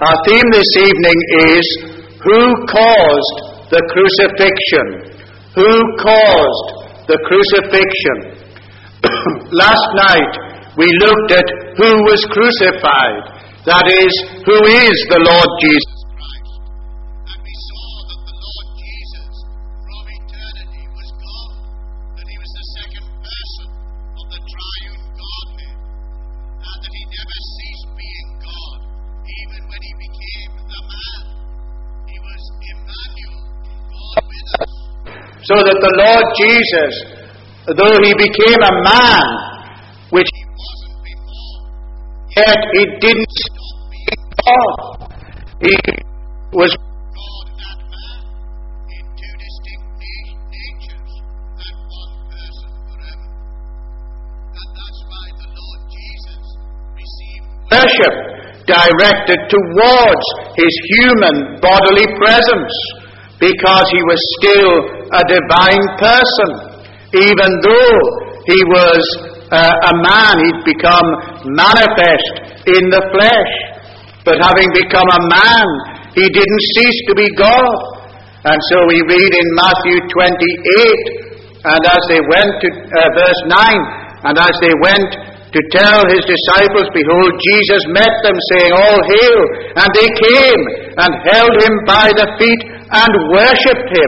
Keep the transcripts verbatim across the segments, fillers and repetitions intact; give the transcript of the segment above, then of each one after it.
Our theme this evening is, who caused the crucifixion? Who caused the crucifixion? Last night we looked at who was crucified. That is, who is the Lord Jesus Christ. And we saw that the Lord Jesus from eternity was God, that he was the second person of the triune Godhead, and that he never ceased being God, even when he became the man. He was Emmanuel, God with us. So that the Lord Jesus, though he became a man, which he wasn't before, yet he didn't stop being God. He was God and man in two distinct natures and one person forever. And that's why the Lord Jesus received worship directed towards his human bodily presence, because he was still a divine person. Even though he was uh, a man, he'd become manifest in the flesh. But having become a man, he didn't cease to be God. And so we read in Matthew twenty-eight, and as they went to, uh, verse nine, and as they went to tell his disciples, behold, Jesus met them, saying, all hail. And they came and held him by the feet and worshipped him.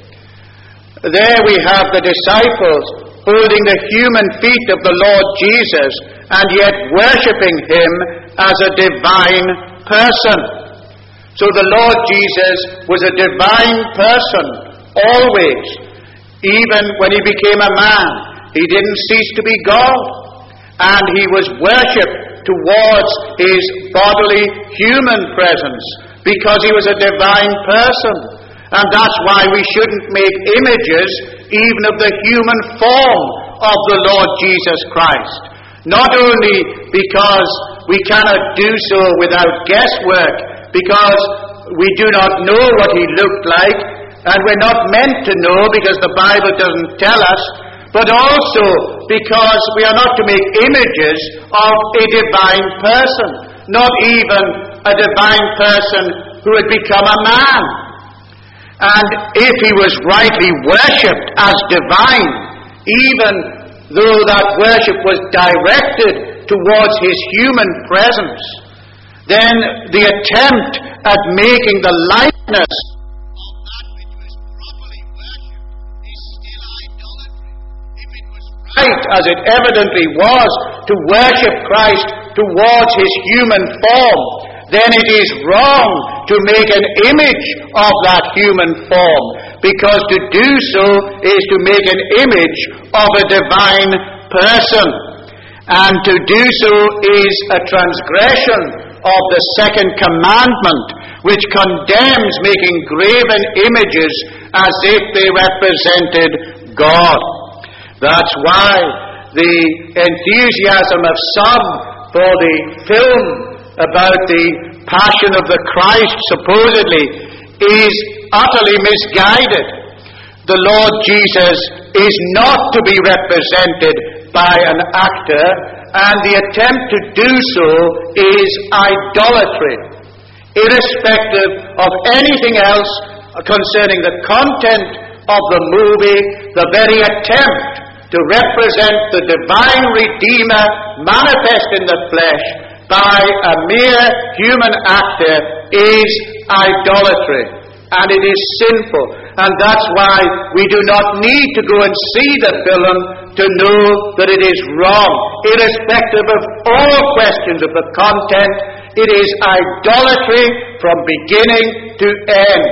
There we have the disciples holding the human feet of the Lord Jesus and yet worshipping him as a divine person. So the Lord Jesus was a divine person always. Even when he became a man, he didn't cease to be God, and he was worshipped towards his bodily human presence because he was a divine person. And that's why we shouldn't make images even of the human form of the Lord Jesus Christ. Not only because we cannot do so without guesswork, because we do not know what he looked like, and we're not meant to know because the Bible doesn't tell us, but also because we are not to make images of a divine person, not even a divine person who had become a man. And if he was rightly worshipped as divine, even though that worship was directed towards his human presence, then the attempt at making the likeness of that which was properly worshipped is still idolatry. If it was right, as it evidently was, to worship Christ towards his human form, then it is wrong to make an image of that human form, because to do so is to make an image of a divine person. And to do so is a transgression of the second commandment, which condemns making graven images as if they represented God. That's why the enthusiasm of some for the film about the Passion of the Christ, supposedly, is utterly misguided. The Lord Jesus is not to be represented by an actor, and the attempt to do so is idolatry, irrespective of anything else concerning the content of the movie. The very attempt to represent the divine Redeemer manifest in the flesh by a mere human actor is idolatry, and it is sinful. And that's why we do not need to go and see the film to know that it is wrong. Irrespective of all questions of the content, it is idolatry from beginning to end.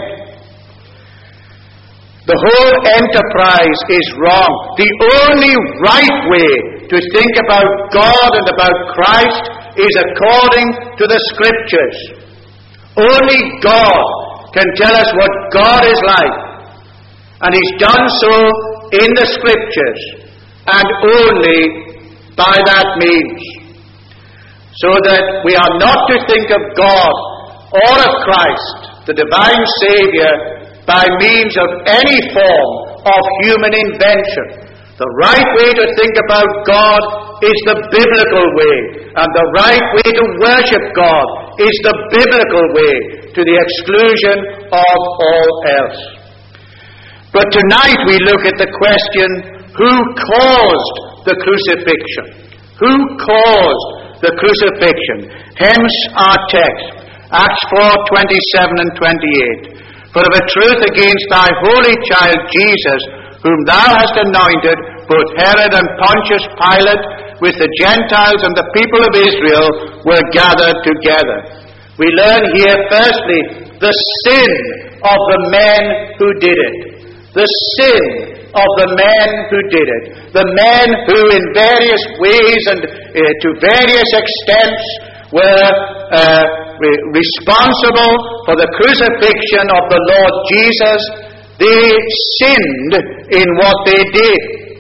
The whole enterprise is wrong. The only right way to think about God and about Christ is according to the Scriptures. Only God can tell us what God is like, and he's done so in the Scriptures, and only by that means. So that we are not to think of God or of Christ, the divine Saviour, by means of any form of human invention. The right way to think about God is the biblical way, and the right way to worship God is the biblical way, to the exclusion of all else. But tonight we look at the question, who caused the crucifixion? Who caused the crucifixion? Hence our text, Acts four, twenty-seven and twenty-eight. For of a truth against thy holy child Jesus, whom thou hast anointed, both Herod and Pontius Pilate, with the Gentiles and the people of Israel, were gathered together. We learn here, firstly, the sin of the men who did it. The sin of the men who did it. The men who in various ways and uh, to various extents were uh, re- responsible for the crucifixion of the Lord Jesus. They sinned in what they did.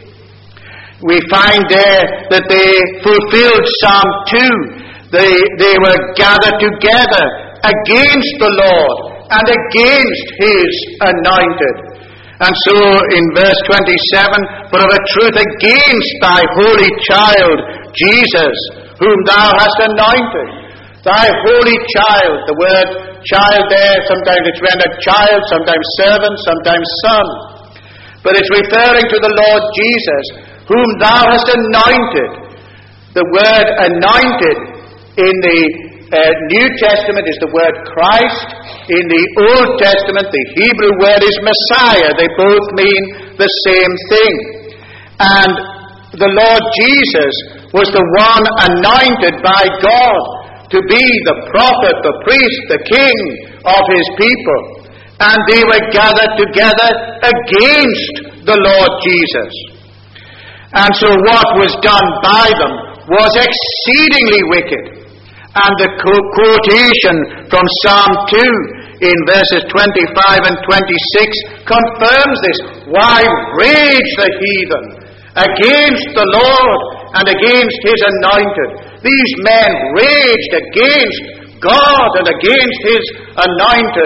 We find there that they fulfilled Psalm two. They, they were gathered together against the Lord and against His anointed. And so in verse twenty-seven, for of a truth against thy holy child, Jesus, whom thou hast anointed. Thy holy child. The word child there, sometimes it's rendered child, sometimes servant, sometimes son. But it's referring to the Lord Jesus, whom thou hast anointed. The word anointed in the uh, New Testament is the word Christ. In the Old Testament, the Hebrew word is Messiah. They both mean the same thing. And the Lord Jesus was the one anointed by God to be the prophet, the priest, the king of His people. And they were gathered together against the Lord Jesus. And so what was done by them was exceedingly wicked. And the quotation from Psalm two in verses twenty-five and twenty-six confirms this. Why rage the heathen against the Lord and against His anointed? These men raged against God and against His anointed.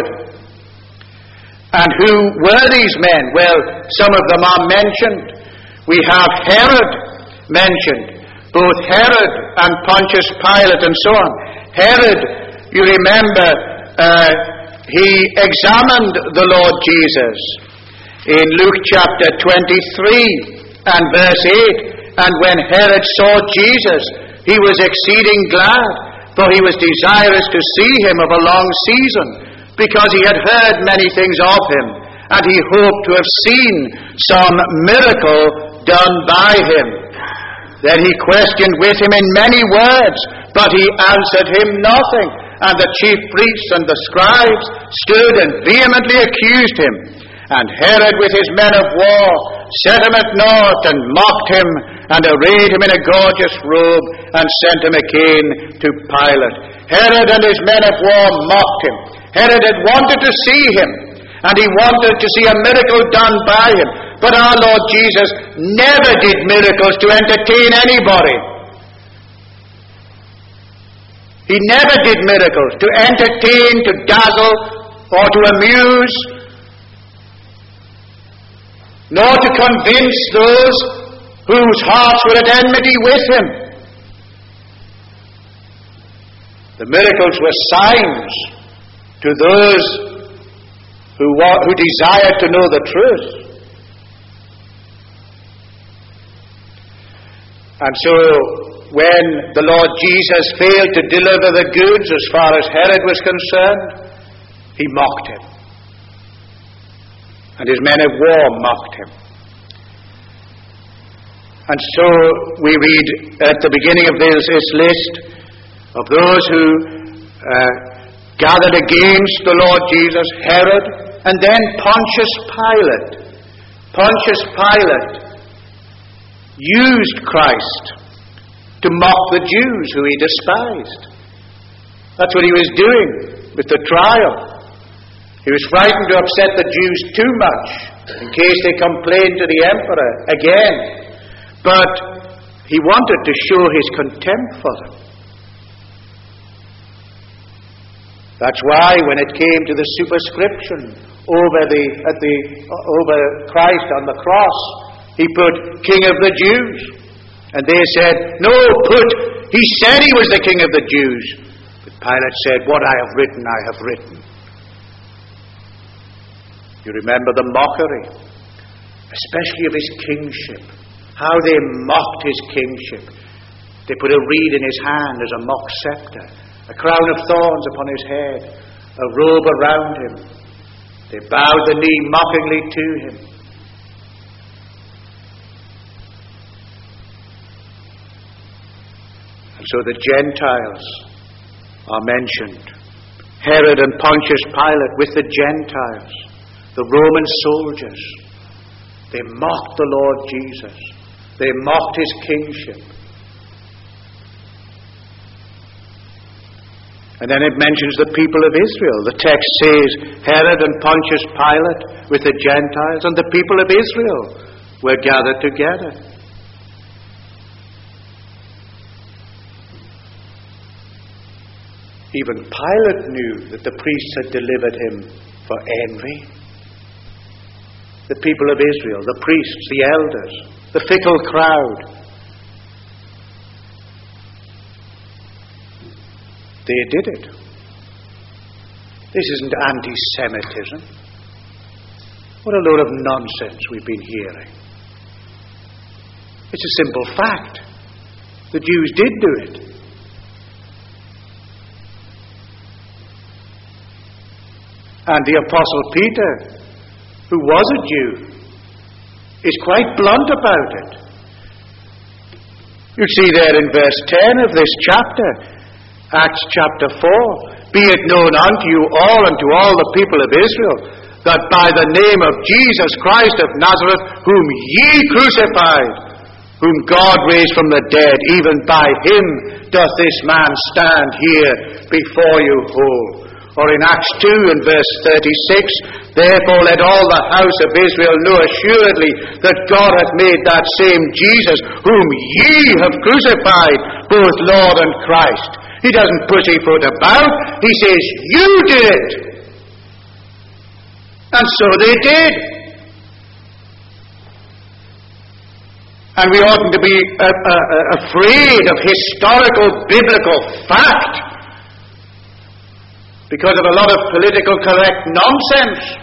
And who were these men? Well, some of them are mentioned. We have Herod mentioned. Both Herod and Pontius Pilate and so on. Herod, you remember, uh, he examined the Lord Jesus in Luke chapter twenty-three and verse eight. And when Herod saw Jesus, he was exceeding glad, for he was desirous to see him of a long season, because he had heard many things of him, and he hoped to have seen some miracle done by him. Then he questioned with him in many words, but he answered him nothing. And the chief priests and the scribes stood and vehemently accused him. And Herod with his men of war set him at naught and mocked him, and arrayed him in a gorgeous robe, and sent him again to Pilate. Herod and his men of war mocked him. Herod had wanted to see him, and he wanted to see a miracle done by him. But our Lord Jesus never did miracles to entertain anybody. He never did miracles to entertain, to dazzle, or to amuse, nor to convince those whose hearts were at enmity with him. The miracles were signs to those who, who desired to know the truth. And so, when the Lord Jesus failed to deliver the goods as far as Herod was concerned, he mocked him. And his men of war mocked him. And so we read at the beginning of this, this list of those who uh, gathered against the Lord Jesus, Herod, and then Pontius Pilate. Pontius Pilate used Christ to mock the Jews who he despised. That's what he was doing with the trial. He was frightened to upset the Jews too much in case they complained to the emperor again. But he wanted to show his contempt for them. That's why when it came to the superscription over the at the over Christ on the cross, he put King of the Jews. And they said, no, put, he said he was the King of the Jews. But Pilate said, "What I have written, I have written." You remember the mockery, especially of his kingship. How they mocked his kingship. They put a reed in his hand as a mock scepter, a crown of thorns upon his head, a robe around him. They bowed the knee mockingly to him. And so the Gentiles are mentioned. Herod and Pontius Pilate with the Gentiles, the Roman soldiers. They mocked the Lord Jesus. They mocked his kingship. And then it mentions the people of Israel. The text says Herod and Pontius Pilate with the Gentiles and the people of Israel were gathered together. Even Pilate knew that the priests had delivered him for envy. The people of Israel, the priests, the elders, the fickle crowd. They did it. This isn't anti-Semitism. What a load of nonsense we've been hearing. It's a simple fact. The Jews did do it. And the Apostle Peter, who was a Jew, is quite blunt about it. You see there in verse ten of this chapter, Acts chapter four, "Be it known unto you all and to all the people of Israel, that by the name of Jesus Christ of Nazareth, whom ye crucified, whom God raised from the dead, even by him doth this man stand here before you whole." Or in Acts two and verse thirty-six, "Therefore let all the house of Israel know assuredly that God hath made that same Jesus, whom ye have crucified, both Lord and Christ." He doesn't pussyfoot about. He says, "You did it." And so they did. And we oughtn't to be uh, uh, afraid of historical biblical fact because of a lot of political correct nonsense.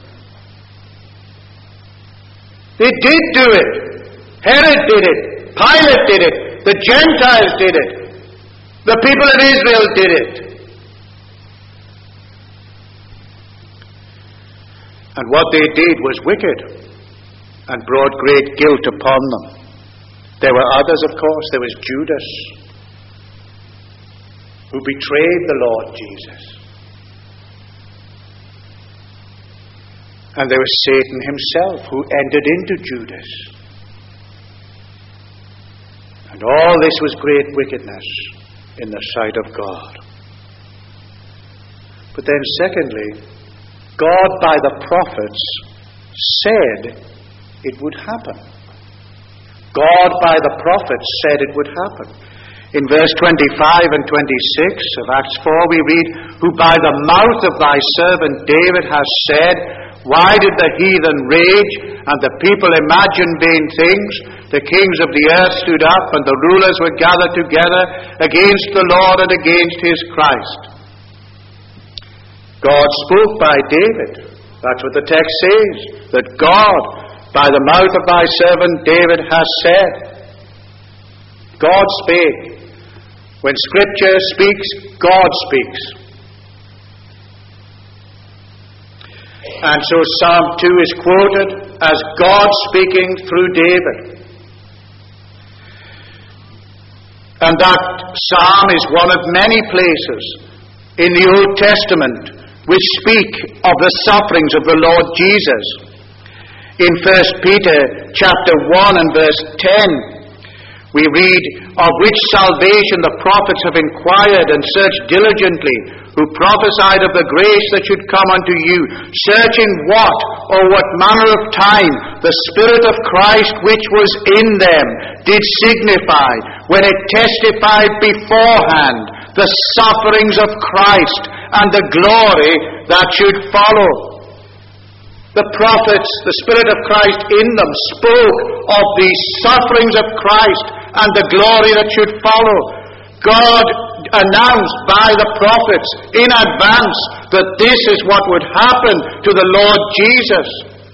They did do it. Herod did it. Pilate did it. The Gentiles did it. The people of Israel did it. And what they did was wicked and brought great guilt upon them. There were others, of course. There was Judas, who betrayed the Lord Jesus. And there was Satan himself, who entered into Judas. And all this was great wickedness in the sight of God. But then secondly, God by the prophets said it would happen. God by the prophets said it would happen. In verse twenty-five and twenty-six of Acts four we read, "Who by the mouth of thy servant David has said, Why did the heathen rage and the people imagine vain things? The kings of the earth stood up and the rulers were gathered together against the Lord and against his Christ." God spoke by David. That's what the text says. That God, by the mouth of thy servant David, has said. God spake. When Scripture speaks, God speaks. And so Psalm two is quoted as God speaking through David. And that psalm is one of many places in the Old Testament which speak of the sufferings of the Lord Jesus. In First Peter chapter one and verse ten, we read, "Of which salvation the prophets have inquired and searched diligently, who prophesied of the grace that should come unto you, searching what or what manner of time the Spirit of Christ which was in them did signify, when it testified beforehand the sufferings of Christ and the glory that should follow." The prophets, the Spirit of Christ in them, spoke of the sufferings of Christ and the glory that should follow. God announced by the prophets in advance that this is what would happen to the Lord Jesus.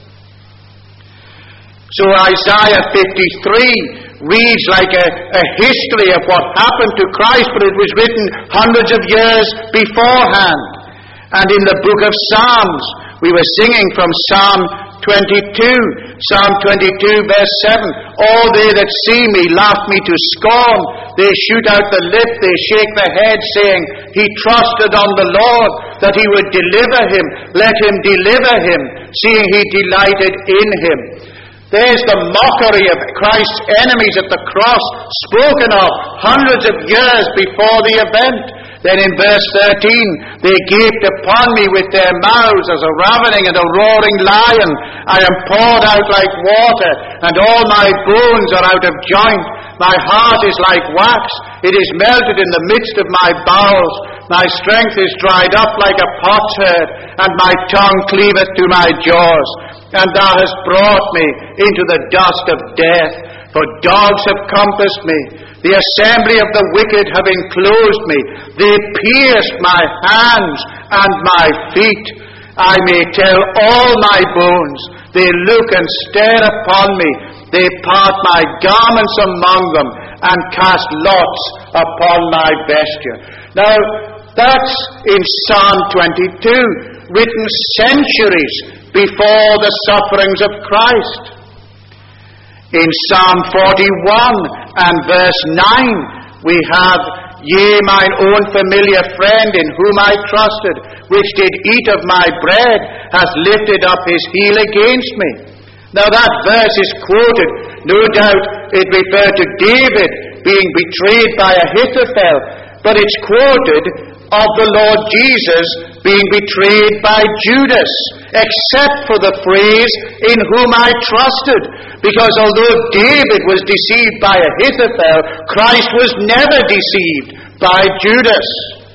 So Isaiah fifty-three reads like a, a history of what happened to Christ, but it was written hundreds of years beforehand. And in the book of Psalms, we were singing from Psalm twenty-two, Psalm twenty-two verse seven, all they that see me laugh me to scorn. They shoot out the lip, they shake their head, saying, he trusted on the Lord, that he would deliver him. Let him deliver him, seeing he delighted in him. There's the mockery of Christ's enemies at the cross, spoken of hundreds of years before the event. Then in verse thirteen, they gaped upon me with their mouths as a ravening and a roaring lion. I am poured out like water, and all my bones are out of joint. My heart is like wax, it is melted in the midst of my bowels. My strength is dried up like a potsherd, and my tongue cleaveth to my jaws. And thou hast brought me into the dust of death, for dogs have compassed me. The assembly of the wicked have enclosed me. They pierced my hands and my feet. I may tell all my bones. They look and stare upon me. They part my garments among them and cast lots upon my vesture. Now, that's in Psalm twenty-two, written centuries before the sufferings of Christ. In Psalm forty-one and verse nine, we have, yea, mine own familiar friend in whom I trusted, which did eat of my bread, hath lifted up his heel against me. Now that verse is quoted, no doubt it referred to David being betrayed by Ahithophel, but it's quoted of the Lord Jesus being betrayed by Judas, except for the phrase, in whom I trusted. Because although David was deceived by Ahithophel, Christ was never deceived by Judas.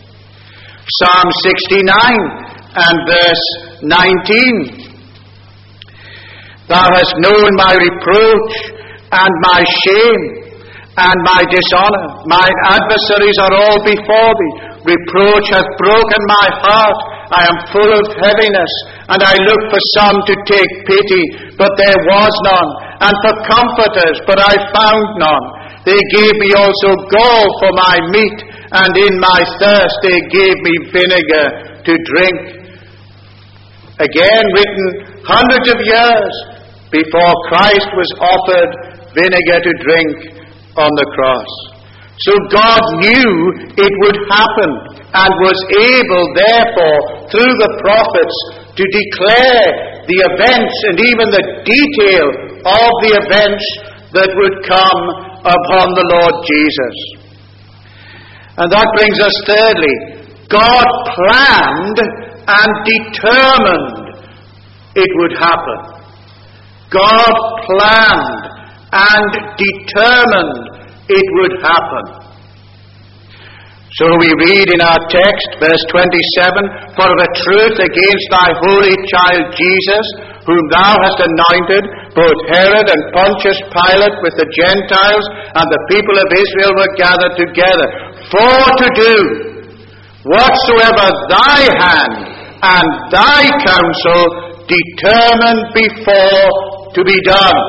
Psalm sixty-nine and verse nineteen. Thou hast known my reproach and my shame and my dishonor. Mine adversaries are all before thee. Reproach hath broken my heart. I am full of heaviness, and I looked for some to take pity, but there was none, and for comforters, but I found none. They gave me also gall for my meat, and in my thirst they gave me vinegar to drink. Again written hundreds of years before Christ was offered vinegar to drink on the cross. So God knew it would happen and was able, therefore, through the prophets to declare the events and even the detail of the events that would come upon the Lord Jesus. And that brings us thirdly, God planned and determined it would happen. God planned and determined it would happen. So we read in our text, verse twenty-seven, for of a truth against thy holy child Jesus, whom thou hast anointed, both Herod and Pontius Pilate with the Gentiles and the people of Israel were gathered together, for to do whatsoever thy hand and thy counsel determined before to be done.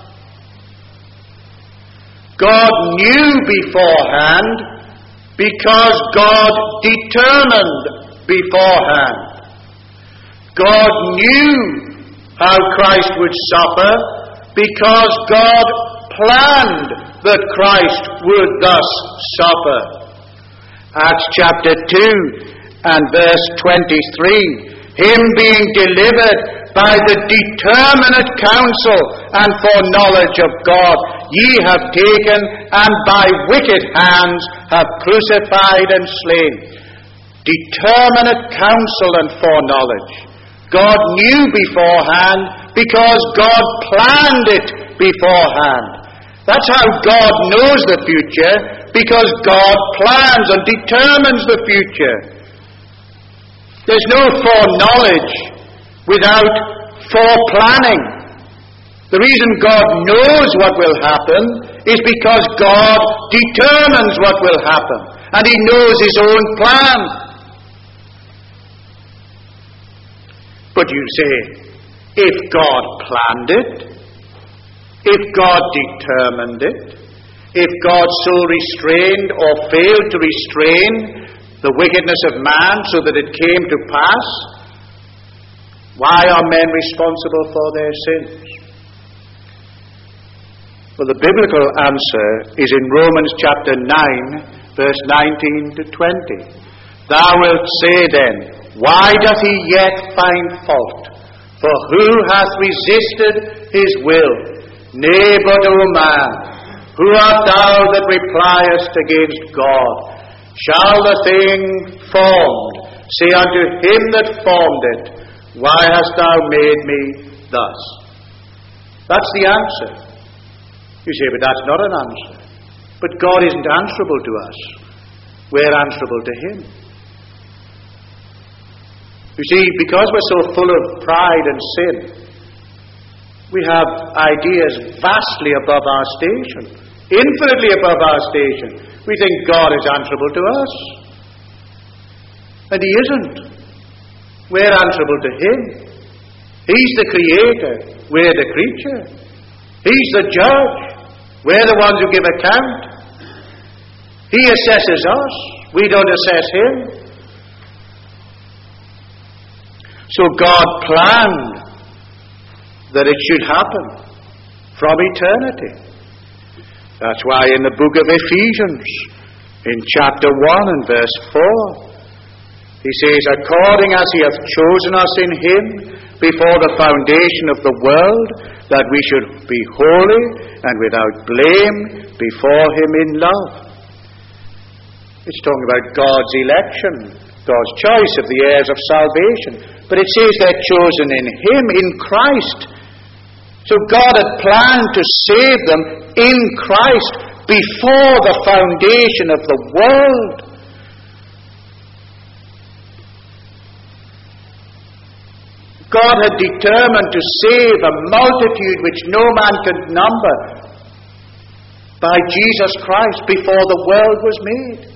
God knew beforehand because God determined beforehand. God knew how Christ would suffer because God planned that Christ would thus suffer. Acts chapter two and verse twenty-three, him being delivered by the determinate counsel and foreknowledge of God, ye have taken, and by wicked hands have crucified and slain. Determinate counsel and foreknowledge. God knew beforehand because God planned it beforehand. That's how God knows the future, because God plans and determines the future. There's no foreknowledge without foreplanning. The reason God knows what will happen is because God determines what will happen. and he knows his own plan. But you say, if God planned it, if God determined it, if God so restrained or failed to restrain the wickedness of man so that it came to pass, why are men responsible for their sins? Well, the biblical answer is in Romans chapter nine, verse nineteen to twenty. Thou wilt say then, why doth he yet find fault? For who hath resisted his will? Nay, but, O man, who art thou that repliest against God? Shall the thing formed say unto him that formed it, why hast thou made me thus? That's the answer. You say, but that's not an answer. But God isn't answerable to us. We're answerable to him. You see, because we're so full of pride and sin, we have ideas vastly above our station, infinitely above our station. We think God is answerable to us. And he isn't. We're answerable to him. He's the creator. We're the creature. He's the judge. We're the ones who give account. He assesses us. We don't assess him. So God planned that it should happen from eternity. That's why in the book of Ephesians, in chapter one and verse four, he says, according as he hath chosen us in him before the foundation of the world, that we should be holy and without blame before him in love. It's talking about God's election, God's choice of the heirs of salvation. But it says they're chosen in him, in Christ. So God had planned to save them in Christ before the foundation of the world. God had determined to save a multitude which no man could number by Jesus Christ before the world was made.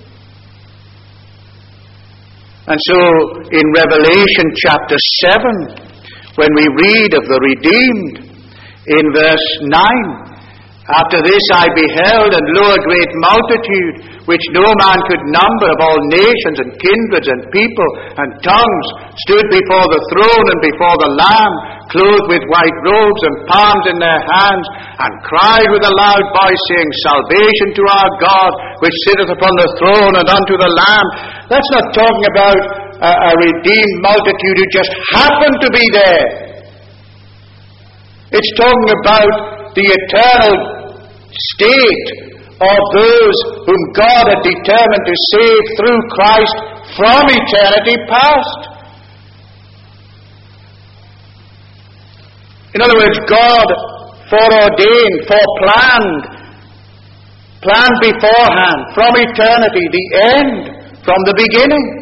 And so in Revelation chapter seven, when we read of the redeemed, in verse nine, after this I beheld, and lo, a great multitude, which no man could number, of all nations and kindreds and people and tongues, stood before the throne and before the Lamb, clothed with white robes and palms in their hands, and cried with a loud voice, saying, Salvation to our God, which sitteth upon the throne, and unto the Lamb. That's not talking about a, a redeemed multitude who just happened to be there. It's talking about the eternal state of those whom God had determined to save through Christ from eternity past. In other words, God foreordained, foreplanned, planned beforehand, from eternity, the end, from the beginning.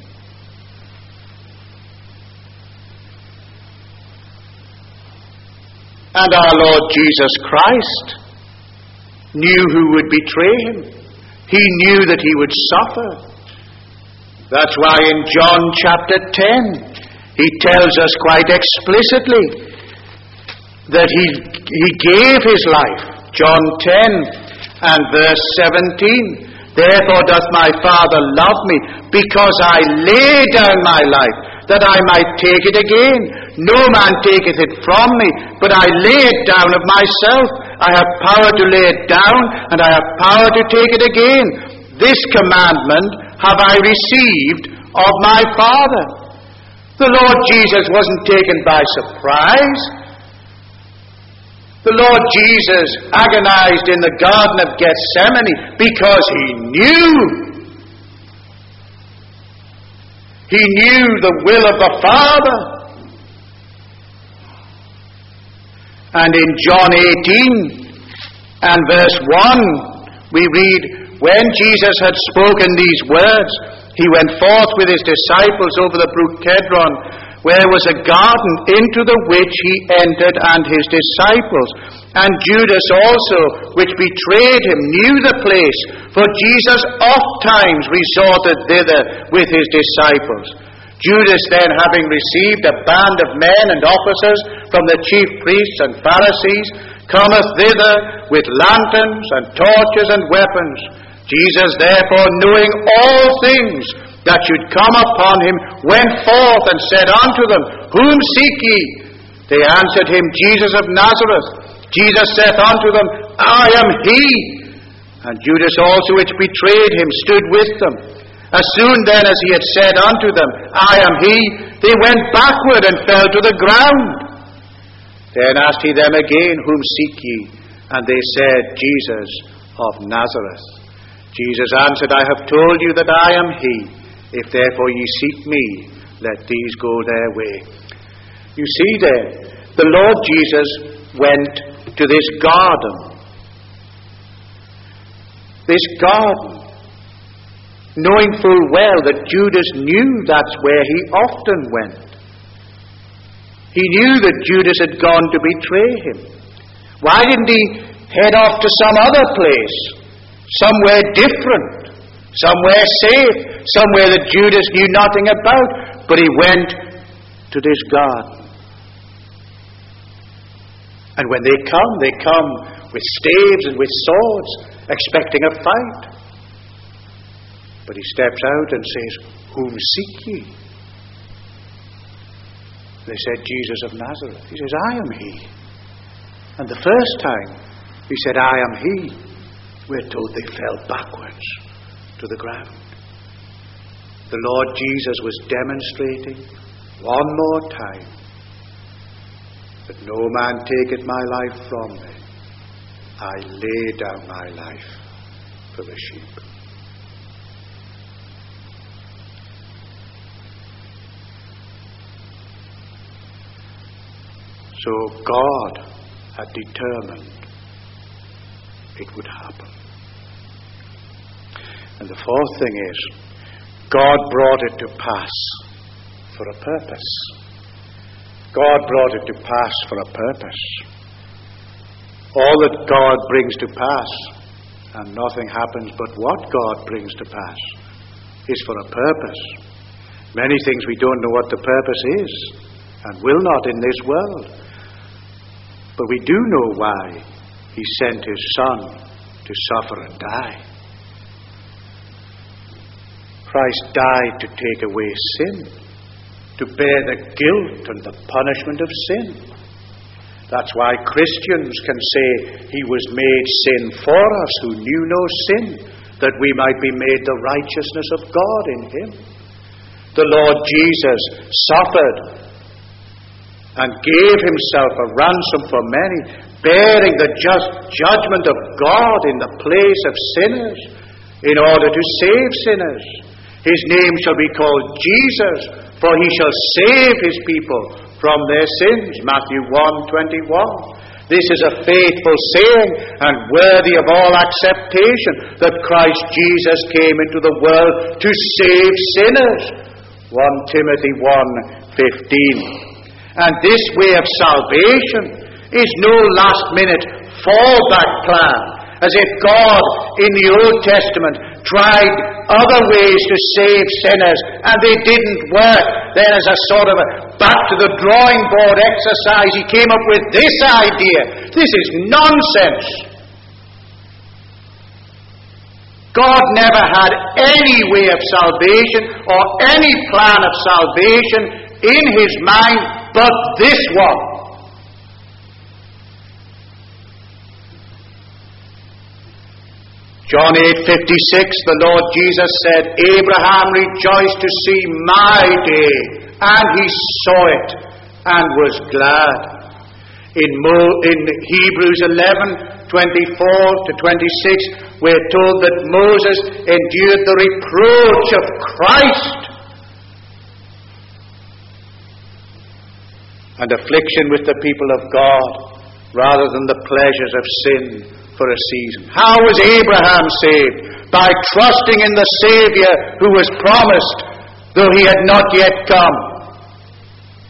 And our Lord Jesus Christ knew who would betray him. He knew that he would suffer. That's why in John chapter ten, he tells us quite explicitly that he, he gave his life. John ten and verse seventeen. Therefore doth my Father love me, because I lay down my life, that I might take it again. No man taketh it from me, but I lay it down of myself. I have power to lay it down, and I have power to take it again. This commandment have I received of my Father. The Lord Jesus wasn't taken by surprise. The Lord Jesus agonized in the Garden of Gethsemane because he knew. He knew the will of the Father. And in John eighteen and verse one, we read, when Jesus had spoken these words, he went forth with his disciples over the brook Kedron, where was a garden, into the which he entered and his disciples. And Judas also, which betrayed him, knew the place, for Jesus oft times resorted thither with his disciples. Judas then, having received a band of men and officers from the chief priests and Pharisees, cometh thither with lanterns and torches and weapons. Jesus therefore, knowing all things that should come upon him, went forth and said unto them, Whom seek ye? They answered him, Jesus of Nazareth. Jesus saith unto them, I am he. And Judas also, which betrayed him, stood with them. As soon then as he had said unto them, I am he, they went backward and fell to the ground. Then asked he them again, Whom seek ye? And they said, Jesus of Nazareth. Jesus answered, I have told you that I am he. If therefore ye seek me, let these go their way. You see then, the Lord Jesus went to this garden. This garden. Knowing full well that Judas knew that's where he often went. He knew that Judas had gone to betray him. Why didn't he head off to some other place? Somewhere different. Somewhere safe. Somewhere that Judas knew nothing about. But he went to this garden. And when they come, they come with staves and with swords, expecting a fight. But he steps out and says, Whom seek ye? They said, Jesus of Nazareth. He says, I am he. And the first time he said, I am he, we're told they fell backwards to the ground. The Lord Jesus was demonstrating one more time that no man taketh my life from me. I lay down my life for the sheep. So God had determined it would happen. And the fourth thing is, God brought it to pass for a purpose. God brought it to pass for a purpose. All that God brings to pass, and nothing happens but what God brings to pass, is for a purpose. Many things we don't know what the purpose is, and will not in this world. But we do know why he sent his Son to suffer and die. Christ died to take away sin, to bear the guilt and the punishment of sin. That's why Christians can say he was made sin for us who knew no sin, that we might be made the righteousness of God in him. The Lord Jesus suffered and gave himself a ransom for many, bearing the just judgment of God in the place of sinners, in order to save sinners. His name shall be called Jesus, for he shall save his people from their sins. Matthew one twenty-one. This is a faithful saying and worthy of all acceptation, that Christ Jesus came into the world to save sinners. First Timothy one fifteen. And this way of salvation is no last-minute fallback plan, as if God in the Old Testament tried other ways to save sinners and they didn't work. Then as a sort of a back to the drawing board exercise, he came up with this idea. This is nonsense. God never had any way of salvation or any plan of salvation in his mind but this one. John eight fifty-six, the Lord Jesus said, Abraham rejoiced to see my day, and he saw it and was glad. In, Mo- in Hebrews eleven twenty-four to twenty-six, we're told that Moses endured the reproach of Christ and affliction with the people of God, rather than the pleasures of sin for a season. How was Abraham saved? By trusting in the Savior who was promised, though he had not yet come.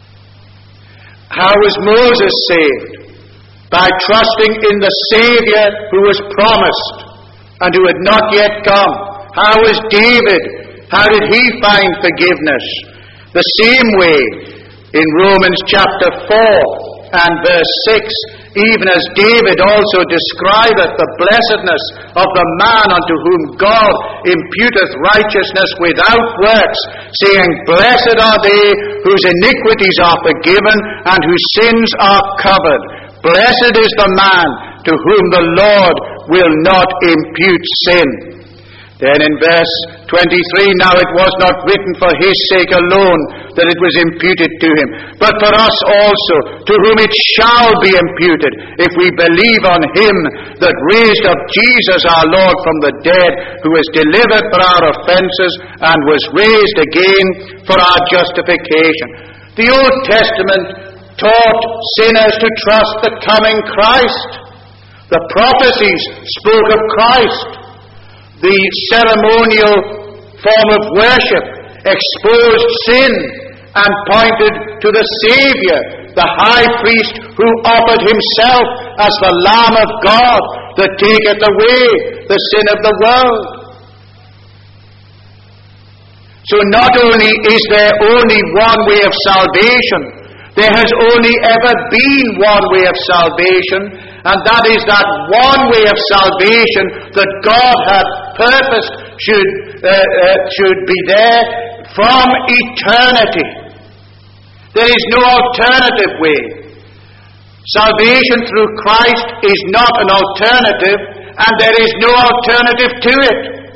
How was Moses saved? By trusting in the Savior who was promised and who had not yet come. How was David? How did he find forgiveness? The same way in Romans chapter four and verse six, even as David also describeth the blessedness of the man unto whom God imputeth righteousness without works, saying, Blessed are they whose iniquities are forgiven and whose sins are covered. Blessed is the man to whom the Lord will not impute sin. Then in verse twenty-three, now it was not written for his sake alone that it was imputed to him, but for us also, to whom it shall be imputed, if we believe on him that raised up Jesus our Lord from the dead, who was delivered for our offences and was raised again for our justification. The Old Testament taught sinners to trust the coming Christ. The prophecies spoke of Christ. The ceremonial form of worship exposed sin and pointed to the Savior, the high priest who offered himself as the Lamb of God that taketh away the sin of the world. So not only is there only one way of salvation, there has only ever been one way of salvation, and that is that one way of salvation that God had purposed should, uh, uh, should be there from eternity. There is no alternative way. Salvation through Christ is not an alternative, and there is no alternative to it.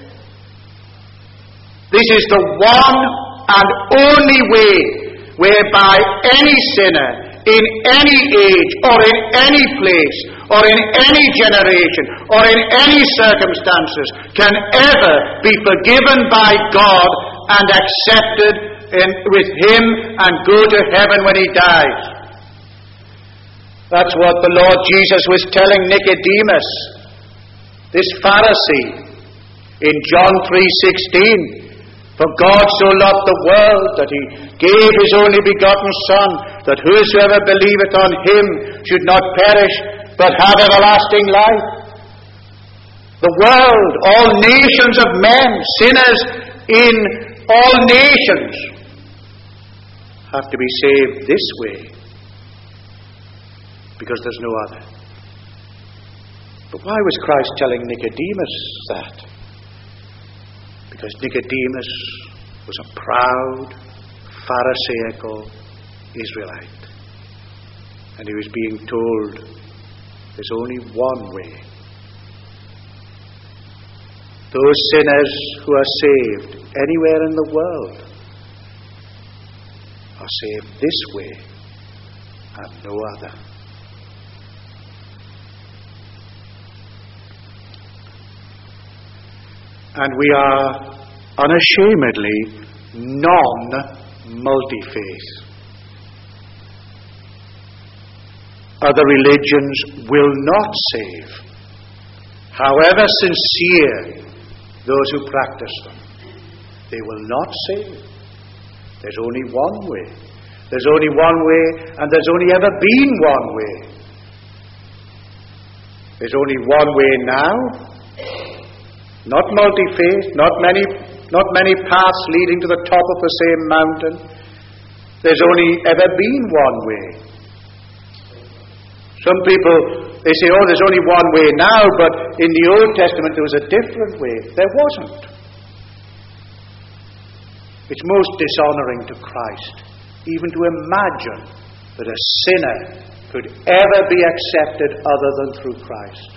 This is the one and only way whereby any sinner in any age or in any place or in any generation or in any circumstances can ever be forgiven by God and accepted in, with him and go to heaven when he dies. That's what the Lord Jesus was telling Nicodemus, this Pharisee, in John three sixteen. For God so loved the world that he gave his only begotten Son, that whosoever believeth on him should not perish, but have everlasting life. The world, all nations of men, sinners in all nations, have to be saved this way, because there's no other. But why was Christ telling Nicodemus that? Because Nicodemus was a proud, Pharisaical Israelite. And he was being told there's only one way. Those sinners who are saved anywhere in the world are saved this way and no other. And we are unashamedly non-multi-faith. Other religions will not save, however sincere those who practice them. They will not save. There's only one way. There's only one way, and there's only ever been one way. There's only one way now. Not multi-faith, not many, not many paths leading to the top of the same mountain. There's only ever been one way. Some people, they say, oh, there's only one way now, but in the Old Testament there was a different way. There wasn't. It's most dishonoring to Christ even to imagine that a sinner could ever be accepted other than through Christ.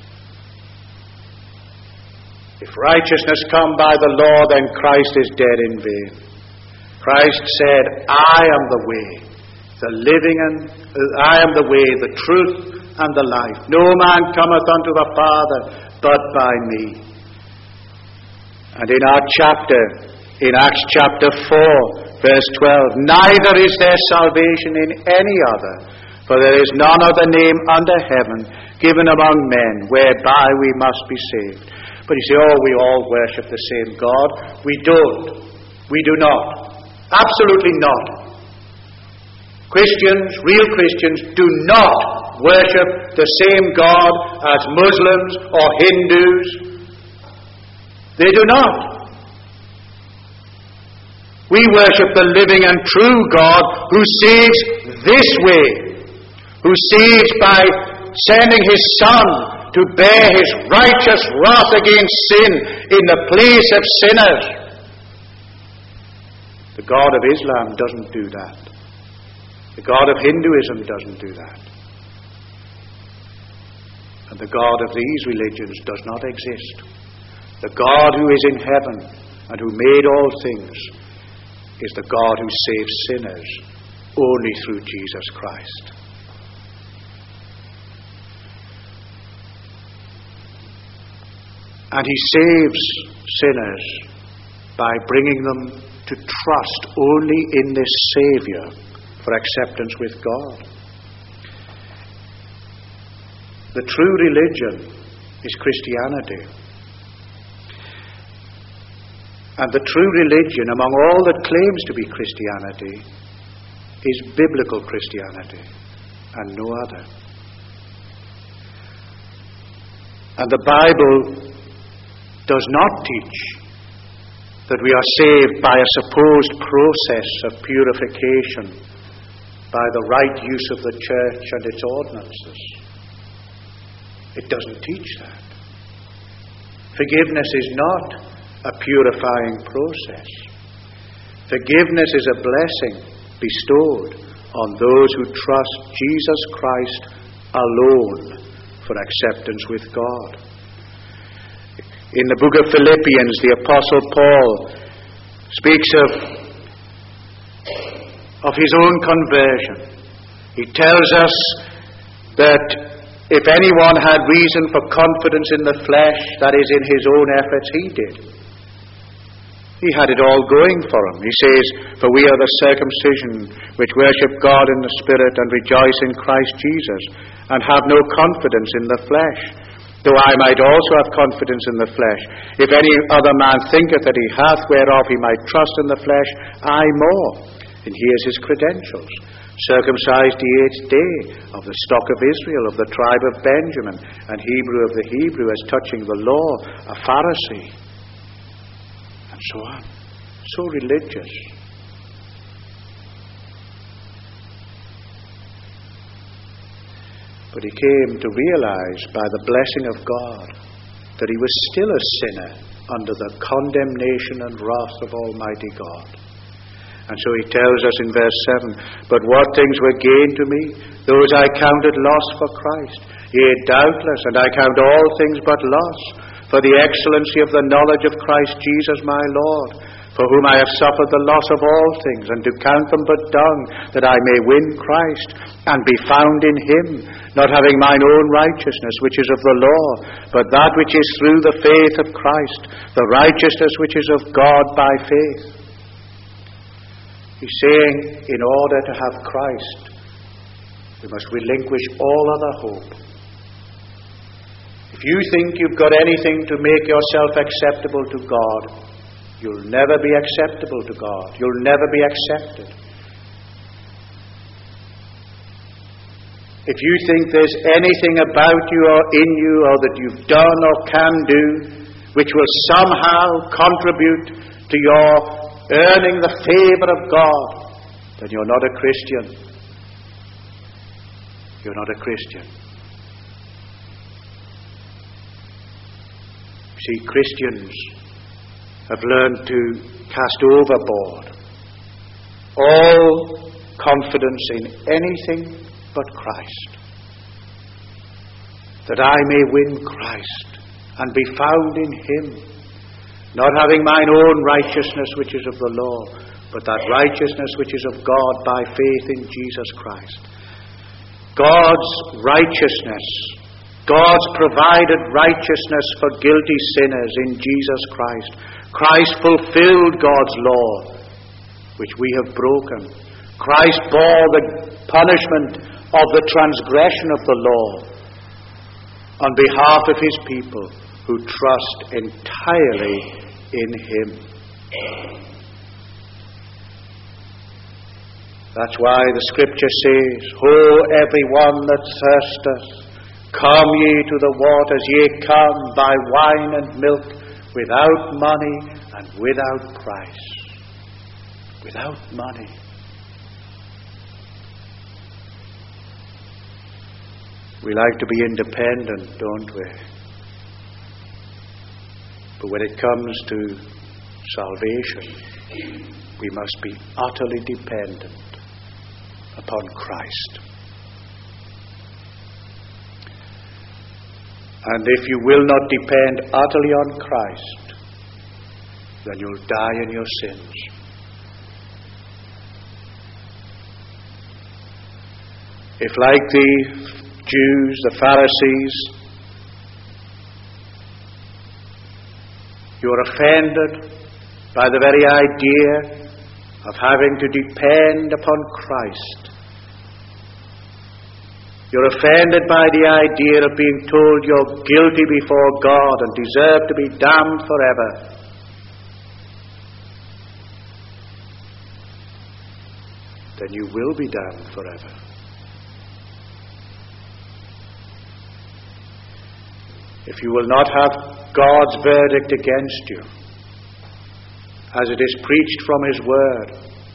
If righteousness come by the law, then Christ is dead in vain. Christ said, I am the way, the living, and uh, I am the way, the truth, and the life. No man cometh unto the Father but by me. And in our chapter, in Acts chapter four, verse twelve, neither is there salvation in any other, for there is none other name under heaven given among men whereby we must be saved. But you say, oh, we all worship the same God. We don't. We do not. Absolutely not. Christians, real Christians, do not worship the same God as Muslims or Hindus. They do not. We worship the living and true God who saves this way, who saves by sending His Son to bear His righteous wrath against sin in the place of sinners. The God of Islam doesn't do that. The God of Hinduism doesn't do that. And the God of these religions does not exist. The God who is in heaven and who made all things is the God who saves sinners only through Jesus Christ. And He saves sinners by bringing them to trust only in this Saviour for acceptance with God. The true religion is Christianity. And the true religion among all that claims to be Christianity is biblical Christianity and no other. And the Bible does not teach that we are saved by a supposed process of purification by the right use of the church and its ordinances. It doesn't teach that. Forgiveness is not a purifying process. Forgiveness is a blessing bestowed on those who trust Jesus Christ alone for acceptance with God. In the book of Philippians, the Apostle Paul speaks of, of his own conversion. He tells us that if anyone had reason for confidence in the flesh, that is, in his own efforts, he did. He had it all going for him. He says, "For we are the circumcision which worship God in the Spirit and rejoice in Christ Jesus, and have no confidence in the flesh. Though I might also have confidence in the flesh. If any other man thinketh that he hath whereof he might trust in the flesh, I more." And here's his credentials. "Circumcised the eighth day, of the stock of Israel, of the tribe of Benjamin, and Hebrew of the Hebrew, as touching the law, a Pharisee." And so on. So religious. But he came to realize by the blessing of God that he was still a sinner under the condemnation and wrath of Almighty God. And so he tells us in verse seven, "But what things were gain to me, those I counted loss for Christ. Yea, doubtless, and I count all things but loss, for the excellency of the knowledge of Christ Jesus my Lord, for whom I have suffered the loss of all things, and to count them but dung, that I may win Christ, and be found in Him, not having mine own righteousness, which is of the law, but that which is through the faith of Christ, the righteousness which is of God by faith." He's saying, in order to have Christ, we must relinquish all other hope. If you think you've got anything to make yourself acceptable to God, you'll never be acceptable to God. You'll never be accepted. If you think there's anything about you or in you or that you've done or can do which will somehow contribute to your earning the favor of God, then you're not a Christian. You're not a Christian. See, Christians have learned to cast overboard all confidence in anything but Christ, that I may win Christ and be found in Him, not having mine own righteousness which is of the law, but that righteousness which is of God by faith in Jesus Christ. God's righteousness, God's provided righteousness for guilty sinners in Jesus Christ. Christ fulfilled God's law, which we have broken. Christ bore the punishment of the transgression of the law on behalf of His people who trust entirely in Him. That's why the Scripture says, Ho, every one that thirsteth, come ye to the waters, ye come by wine and milk, without money and without price. Without money. We like to be independent, don't we? But when it comes to salvation, we must be utterly dependent upon Christ. And if you will not depend utterly on Christ, then you'll die in your sins. If, like the Jews, the Pharisees, you're offended by the very idea of having to depend upon Christ, you're offended by the idea of being told you're guilty before God and deserve to be damned forever, then you will be damned forever. If you will not have God's verdict against you, as it is preached from His Word,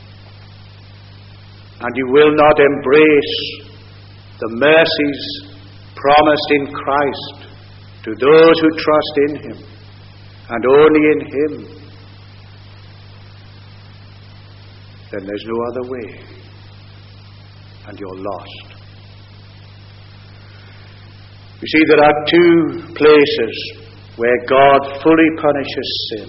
and you will not embrace the mercies promised in Christ to those who trust in Him, and only in Him, then there's no other way, and you're lost. You see, there are two places where God fully punishes sin.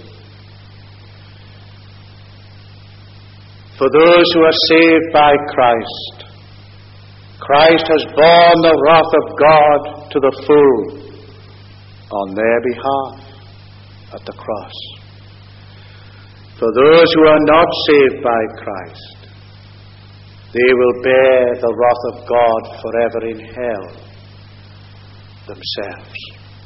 For those who are saved by Christ, Christ has borne the wrath of God to the full on their behalf at the cross. For those who are not saved by Christ, they will bear the wrath of God forever in hell themselves.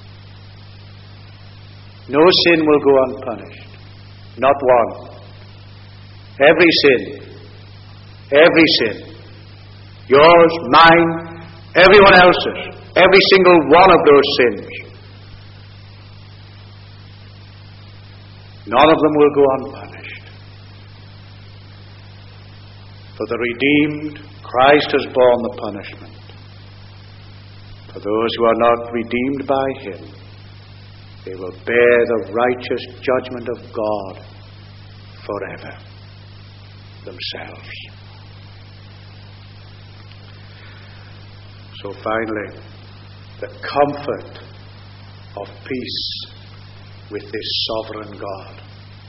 No sin will go unpunished. Not one. Every sin. Every sin. Yours, mine, everyone else's. Every single one of those sins. None of them will go unpunished. For the redeemed, Christ has borne the punishment. For those who are not redeemed by Him, they will bear the righteous judgment of God forever themselves. So finally, the comfort of peace with this sovereign God.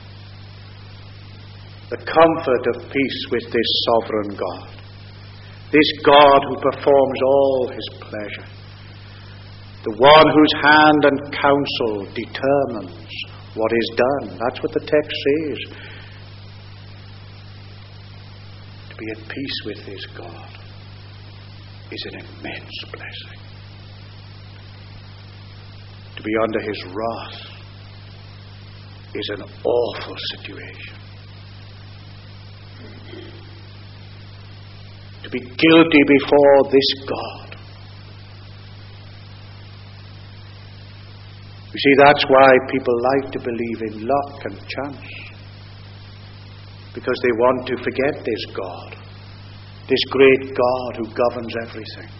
The comfort of peace with this sovereign God. This God who performs all His pleasure. The one whose hand and counsel determines what is done. That's what the text says. To be at peace with this God is an immense blessing. To be under His wrath is an awful situation. To be guilty before this God. You see, that's why people like to believe in luck and chance. Because they want to forget this God. This great God who governs everything.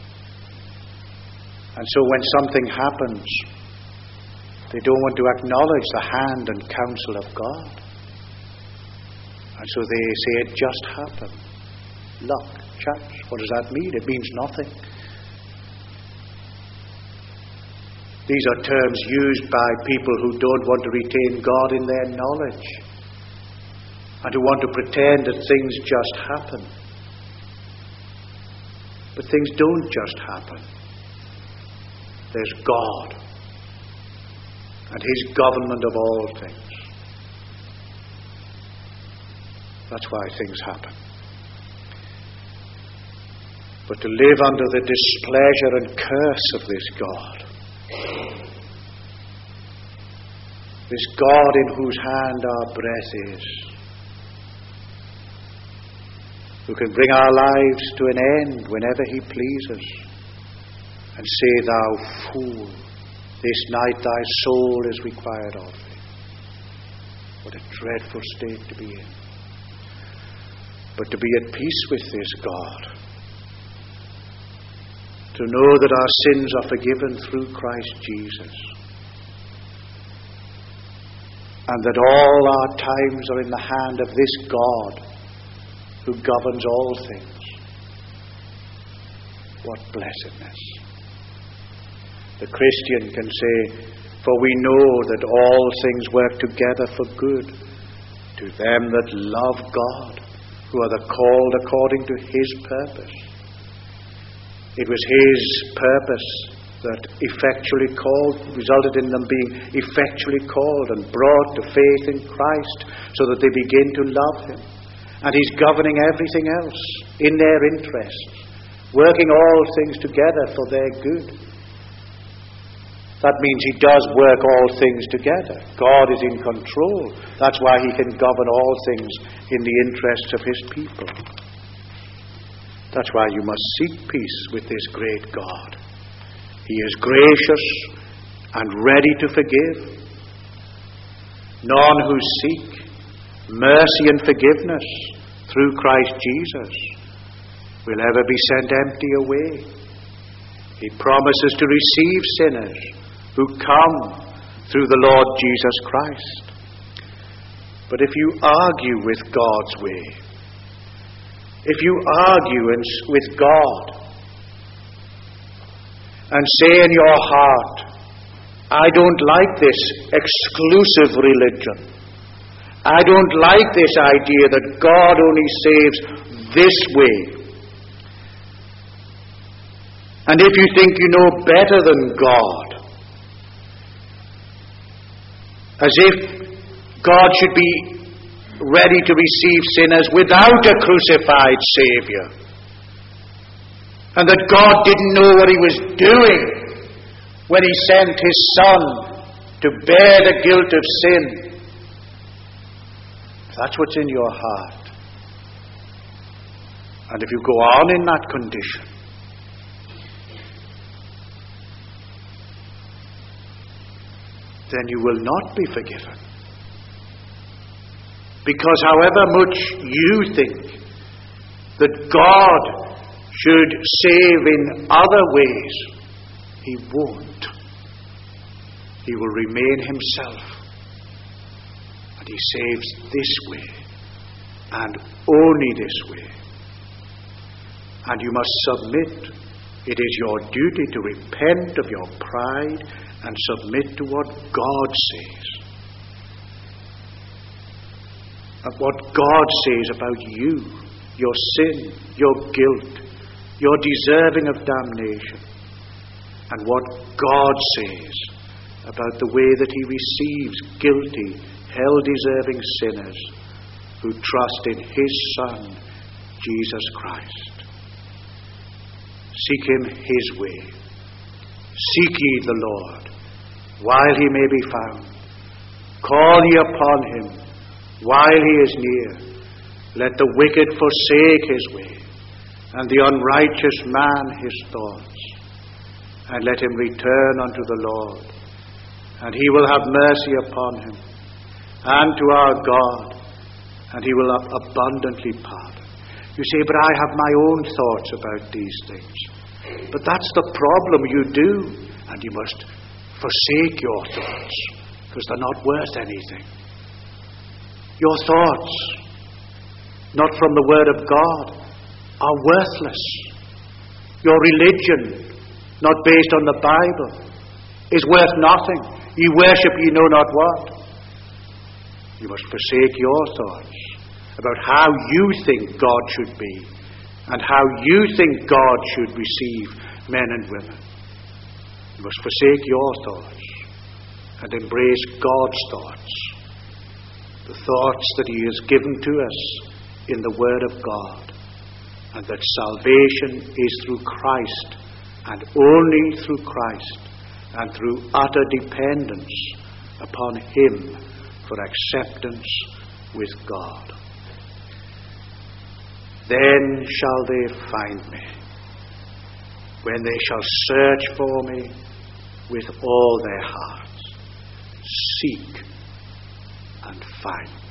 And so when something happens, they don't want to acknowledge the hand and counsel of God. And so they say it just happened. Luck, chance. What does that mean? It means nothing. These are terms used by people who don't want to retain God in their knowledge and who want to pretend that things just happen. But things don't just happen. There's God and His government of all things. That's why things happen. But to live under the displeasure and curse of this God, this God in whose hand our breath is, who can bring our lives to an end whenever he pleases, and say, thou fool, this night thy soul is required of thee. What a dreadful state to be in. But to be at peace with this God, to know that our sins are forgiven through Christ Jesus, and that all our times are in the hand of this God who governs all things. What blessedness. The Christian can say, for we know that all things work together for good to them that love God, who are the called according to his purpose. It was his purpose that effectually called, resulted in them being effectually called and brought to faith in Christ, so that they begin to love him. And he's governing everything else in their interests, working all things together for their good. That means he does work all things together. God is in control. That's why he can govern all things in the interests of his people. That's why you must seek peace with this great God. He is gracious and ready to forgive. None who seek mercy and forgiveness through Christ Jesus will ever be sent empty away. He promises to receive sinners who come through the Lord Jesus Christ. But if you argue with God's way, if you argue with God and say in your heart, I don't like this exclusive religion, I don't like this idea that God only saves this way, and if you think you know better than God, as if God should be ready to receive sinners without a crucified Savior, and that God didn't know what he was doing when he sent his Son to bear the guilt of sin. If that's what's in your heart, and if you go on in that condition, then you will not be forgiven. Because however much you think that God should save in other ways, he won't. He will remain himself. And he saves this way, and only this way. And you must submit. It is your duty to repent of your pride and submit to what God says. And what God says about you, your sin, your guilt, your deserving of damnation, and what God says about the way that he receives guilty, hell-deserving sinners who trust in his Son, Jesus Christ. Seek him his way. Seek ye the Lord while he may be found. Call ye upon him while he is near. Let the wicked forsake his way, and the unrighteous man his thoughts. And let him return unto the Lord, and he will have mercy upon him, and to our God, and he will abundantly pardon. You say, but I have my own thoughts about these things. But that's the problem. You do, and you must forsake your thoughts, because they're not worth anything. Your thoughts, not from the Word of God, are worthless. Your religion, not based on the Bible, is worth nothing. Ye worship ye know not what. You must forsake your thoughts about how you think God should be, and how you think God should receive men and women. You must forsake your thoughts and embrace God's thoughts, the thoughts that he has given to us in the Word of God, and that salvation is through Christ, and only through Christ, and through utter dependence upon him, for acceptance with God. then shall they find me, when they shall search for me with all their hearts. Seek and find.